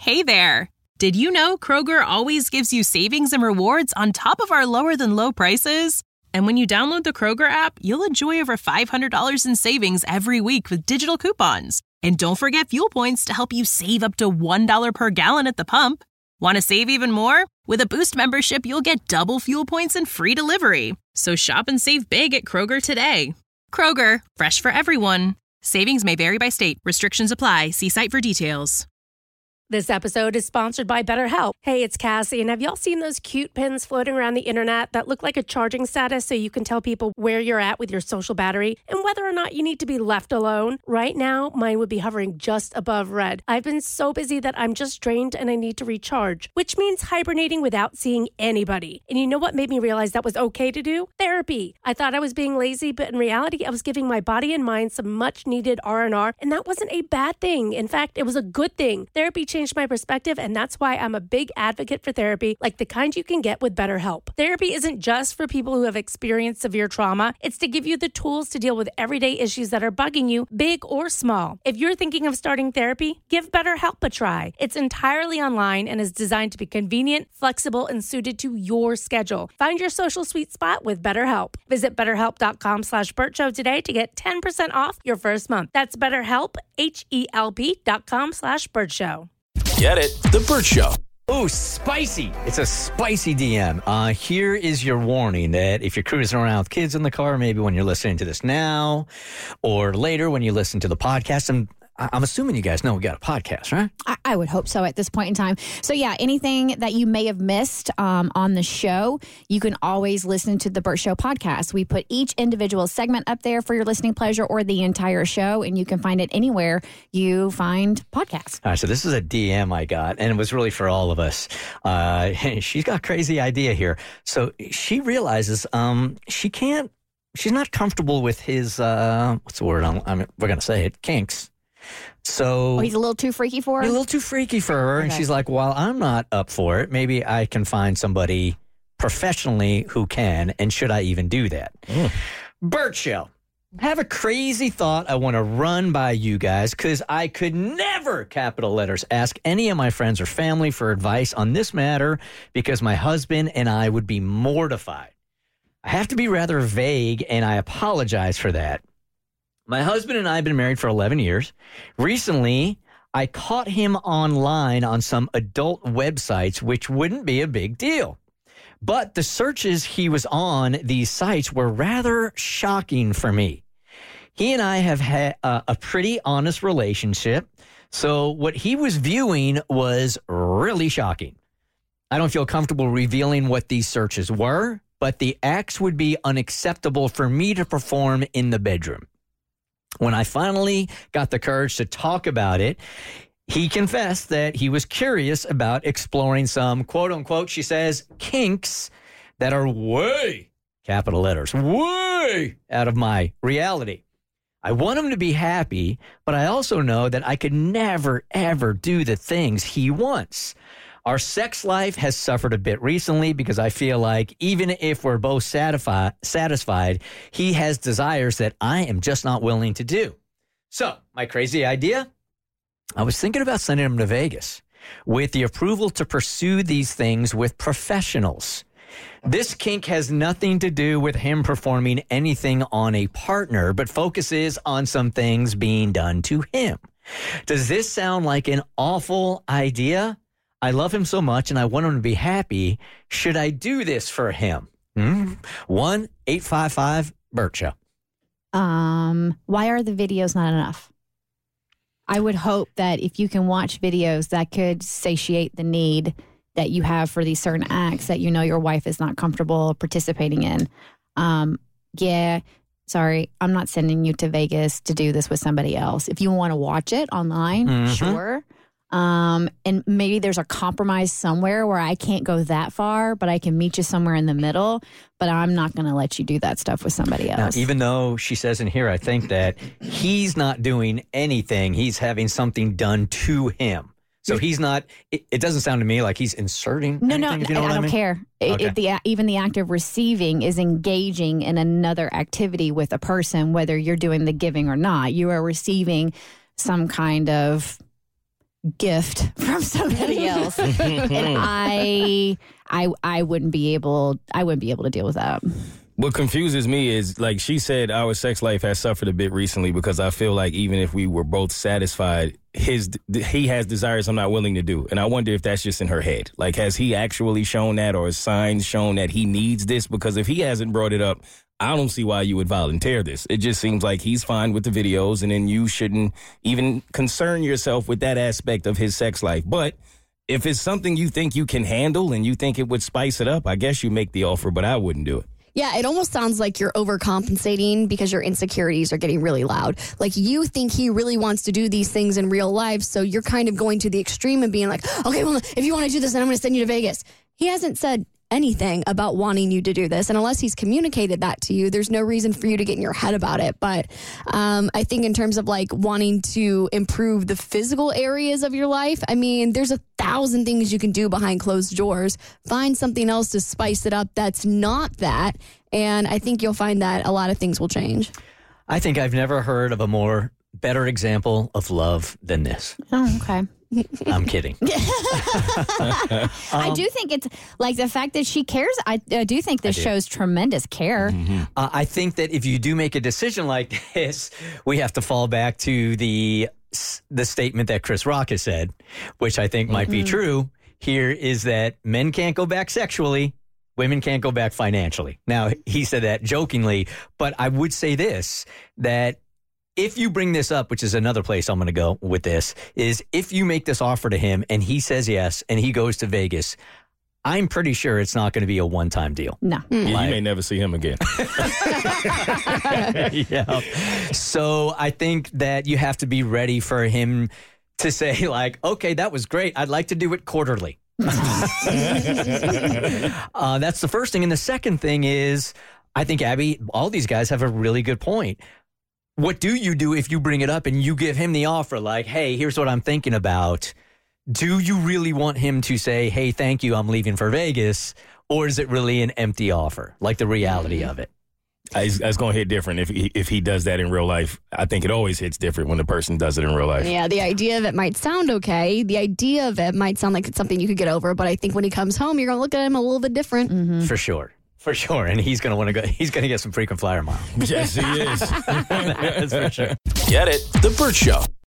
Hey there! Did you know Kroger always gives you savings and rewards on top of our lower-than-low prices? And when you download the Kroger app, you'll enjoy over $500 in savings every week with digital coupons. And don't forget fuel points to help you save up to $1 per gallon at the pump. Want to save even more? With a Boost membership, you'll get double fuel points and free delivery. So shop and save big at Kroger today. Kroger, fresh for everyone. Savings may vary by state. Restrictions apply. See site for details. This episode is sponsored by BetterHelp. Hey, it's Cassie, and have y'all seen those cute pins floating around the internet that look like a charging status so you can tell people where you're at with your social battery and whether or not you need to be left alone? Right now, mine would be hovering just above red. I've been so busy that I'm just drained and I need to recharge, which means hibernating without seeing anybody. And you know what made me realize that was okay to do? Therapy. I thought I was being lazy, but in reality, I was giving my body and mind some much-needed R&R, and that wasn't a bad thing. In fact, it was a good thing. Therapy changed my perspective, and that's why I'm a big advocate for therapy, like the kind you can get with BetterHelp. Therapy isn't just for people who have experienced severe trauma. It's to give you the tools to deal with everyday issues that are bugging you, big or small. If you're thinking of starting therapy, give BetterHelp a try. It's entirely online and is designed to be convenient, flexible, and suited to your schedule. Find your social sweet spot with BetterHelp. Visit BetterHelp.com/BurtShow today to get 10% off your first month. That's BetterHelp, HELP.com/BurtShow. Get it? The Burt Show. Oh, spicy. It's a spicy DM. Here is your warning that if you're cruising around with kids in the car, maybe when you're listening to this now or later when you listen to the podcast, and I'm assuming you guys know we got a podcast, right? I would hope so at this point in time. So, yeah, anything that you may have missed on the show, you can always listen to the Burt Show podcast. We put each individual segment up there for your listening pleasure or the entire show, and you can find it anywhere you find podcasts. All right, so this is a DM I got, and it was really for all of us. She's got a crazy idea here. So she realizes she's not comfortable with his, what's the word? We're going to say it, kinks. So he's a little too freaky for her? A little too freaky for her. Okay. And she's like, well, I'm not up for it. Maybe I can find somebody professionally who can. And should I even do that? Burt Show. I have a crazy thought I want to run by you guys because I could never, capital letters, ask any of my friends or family for advice on this matter because my husband and I would be mortified. I have to be rather vague, and I apologize for that. My husband and I have been married for 11 years. Recently, I caught him online on some adult websites, which wouldn't be a big deal. But the searches he was on these sites were rather shocking for me. He and I have had a pretty honest relationship, so what he was viewing was really shocking. I don't feel comfortable revealing what these searches were, but the acts would be unacceptable for me to perform in the bedroom. When I finally got the courage to talk about it, he confessed that he was curious about exploring some, quote unquote, she says, kinks that are way, capital letters, way out of my reality. I want him to be happy, but I also know that I could never, ever do the things he wants. Our sex life has suffered a bit recently because I feel like even if we're both satisfied, he has desires that I am just not willing to do. So, my crazy idea? I was thinking about sending him to Vegas with the approval to pursue these things with professionals. This kink has nothing to do with him performing anything on a partner, but focuses on some things being done to him. Does this sound like an awful idea? I love him so much and I want him to be happy. Should I do this for him? 1-855-BURT Show. Why are the videos not enough? I would hope that if you can watch videos that could satiate the need that you have for these certain acts that you know your wife is not comfortable participating in. Sorry, I'm not sending you to Vegas to do this with somebody else. If you want to watch it online, sure. And maybe there's a compromise somewhere where I can't go that far, but I can meet you somewhere in the middle. But I'm not going to let you do that stuff with somebody else. Now, even though she says in here, I think that he's not doing anything. He's having something done to him. So he's not, it doesn't sound to me like he's inserting anything, if you know what I mean. I don't care. Okay. Even the act of receiving is engaging in another activity with a person, whether you're doing the giving or not. You are receiving some kind of gift from somebody else, and I wouldn't be able to deal with that. What confuses me is, like she said, our sex life has suffered a bit recently because I feel like even if we were both satisfied, he has desires I'm not willing to do. And I wonder if that's just in her head. Like, has he actually shown that, or has signs shown that he needs this? Because if he hasn't brought it up, I don't see why you would volunteer this. It just seems like he's fine with the videos, and then you shouldn't even concern yourself with that aspect of his sex life. But if it's something you think you can handle and you think it would spice it up, I guess you make the offer, but I wouldn't do it. Yeah, it almost sounds like you're overcompensating because your insecurities are getting really loud. Like, you think he really wants to do these things in real life, so you're kind of going to the extreme and being like, okay, well, if you want to do this, then I'm going to send you to Vegas. He hasn't said anything about wanting you to do this, and unless he's communicated that to you, there's no reason for you to get in your head about it. But I think in terms of like wanting to improve the physical areas of your life, I mean, there's 1,000 things you can do behind closed doors. Find something else to spice it up that's not that, and I think you'll find that a lot of things will change. I think I've never heard of a better example of love than this. Oh, okay. I'm kidding. I do think it's like the fact that she cares. I do think this shows tremendous care. Mm-hmm. I think that if you do make a decision like this, we have to fall back to the statement that Chris Rock has said, which I think might be true here, is that men can't go back sexually. Women can't go back financially. Now, he said that jokingly, but I would say this, that if you bring this up, which is another place I'm going to go with this, is if you make this offer to him and he says yes and he goes to Vegas, I'm pretty sure it's not going to be a one-time deal. No. Yeah, you may never see him again. Yeah. So I think that you have to be ready for him to say, like, okay, that was great. I'd like to do it quarterly. That's the first thing. And the second thing is, I think, Abby, all these guys have a really good point. What do you do if you bring it up and you give him the offer, like, hey, here's what I'm thinking about? Do you really want him to say, hey, thank you, I'm leaving for Vegas? Or is it really an empty offer, like the reality of it? It's going to hit different if he does that in real life. I think it always hits different when the person does it in real life. Yeah, the idea of it might sound okay. The idea of it might sound like it's something you could get over. But I think when he comes home, you're going to look at him a little bit different. Mm-hmm. For sure. For sure. And he's going to want to go. He's going to get some frequent flyer miles. Yes, he is. That's for sure. Get it? The Burt Show.